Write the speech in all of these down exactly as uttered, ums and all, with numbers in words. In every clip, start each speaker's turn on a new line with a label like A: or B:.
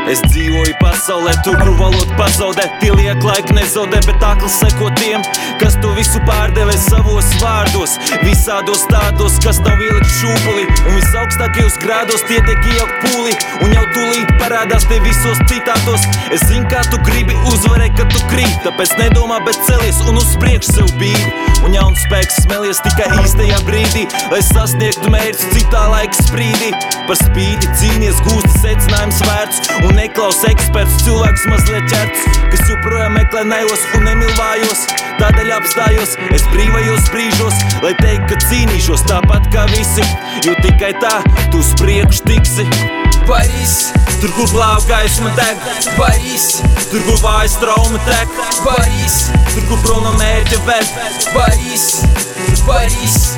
A: Es dzīvoju pasaulē, tur, kur valoda pazaudē. Tie liek laika nezaudē, bet akli seko tiem, kas to visu pārdevē savos vārdos. Visādos tādos, kas nav ielikt šūpulī, un visaugstākajos grādos tie tiek iejaukt pūlī. Un jau tūlīt parādās tie visos citātos. Es zinu, kā tu gribi uzvarēt, kad tu krīt, tāpēc nedomā, bet celies un uz priekšu sev bīdi. Un jauns spēks smelies tikai īstajā brīdī, lai sasniegtu mērķus citā laika sprīdī. Par spīti cīnies, gūsti secinājums vērts, un neklaus eksperts, cilvēks mazliet ķerts, kas joprojām meklē nejos un nemilvājos. Tādēļ apstājos, es brīvajos brīžos, lai teikt, ka cīnīšos tāpat kā visi, jo tikai tā tu uz priekšu tiksi.
B: Борись,
A: tur, kur glāb gaisma deg.
B: Борись,
A: tur, kur vājas trauma tek.
B: Борись,
A: tur, kur prom no mērķa ved.
B: Борись, Борись,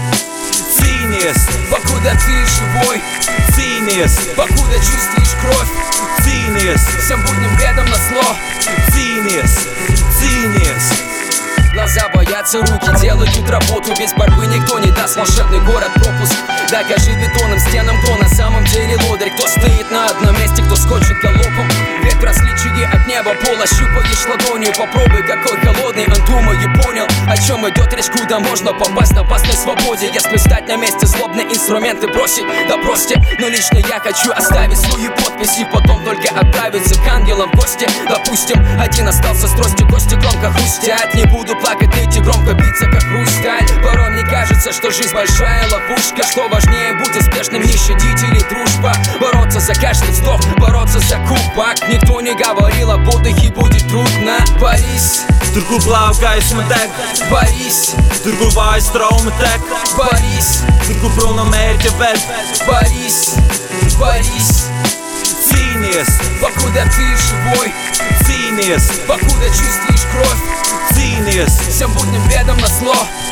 A: cīnies,
B: покуда ты живой.
A: Cīnies,
B: покуда чувствуешь кровь.
A: Cīnies,
B: всем будним бедам назло.
A: Cīnies, cīnies.
B: Глаза боятся, руки делают работу. Без борьбы никто не даст волшебный город пропуск. Докажи бетонным стенам, кто на самом деле лодырь. Кто стоит на одном месте, кто скочит галопом. Век в различии от неба пола щупаешь ладонью. Попробуй, какой холодный, он думаю понял, о чем идет речь, куда можно попасть на опасной свободе. Если стать на месте, злобные инструменты бросить, да бросьте. Но лично я хочу оставить свою подпись и потом только отправиться к ангелам в гости. Допустим, один остался с тростью, кости громко хрустят. Не буду плакать, нити громко биться, как хрусталь. Порой мне кажется, что жизнь большая ловушка. Что важнее, будь успешным, не щадить или дружба. Бороться за каждый вздох, бороться за кубок. Никто не говорил об отдыхе, будет трудно. Борись,
A: tur, kur glāb gaisma deg.
B: Борись,
A: tur, kur vājas trauma tek.
B: Борись,
A: tur, kur prom no mērķa ved.
B: Борись, Борись,
A: cīnies,
B: покуда ты живой.
A: Cīnies,
B: покуда чувствуешь кровь.
A: Cīnies,
B: всем будним бедам назло.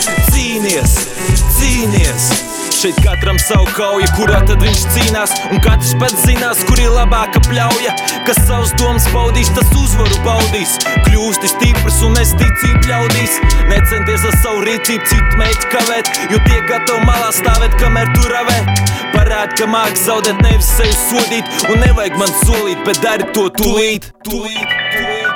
A: Cīnies, cīnies. Šeit katram savu kauja, kurā tad viņš cīnās, un katrs pats zinās, kur ir labāka pļauja. Kas savus domas paudīs, tas uzvaru baudīs. Kļūsti stiprs un es ticību ļaudīs. Necenties ar savu rīcību citu mēķi kavēt, jo tie gatavi malā stāvēt, kamēr tu ravē. Parādi, ka māki zaudēt, nevis sevi sodīt, un nevajag man solīt, bet dari to tūlīt. Tūlīt, tūlīt.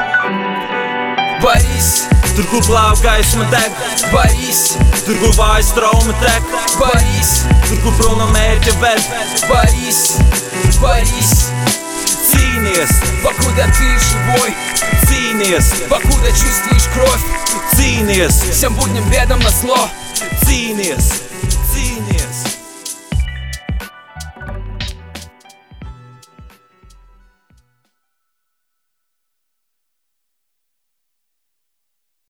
B: Борись,
A: tur, kur glāb gaisma deg.
B: Борись,
A: tur, kur vājas trauma tek.
B: Борись,
A: tur, kur prom no mērķa ved.
B: Борись, Борись,
A: cīnies,
B: покуда ты живой.
A: Cīnies,
B: покуда чувствуешь кровь.
A: Cīnies,
B: всем будним бедам назло.
A: Cīnies.